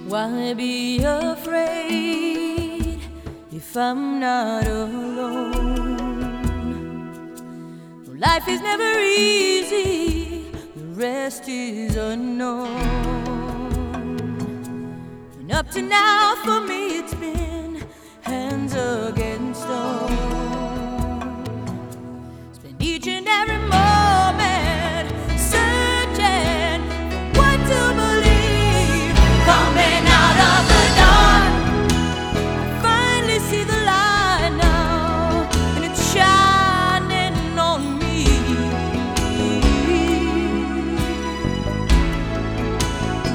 Why be afraid if I'm not alone? Life is never easy, the rest is unknown. And up to now for me,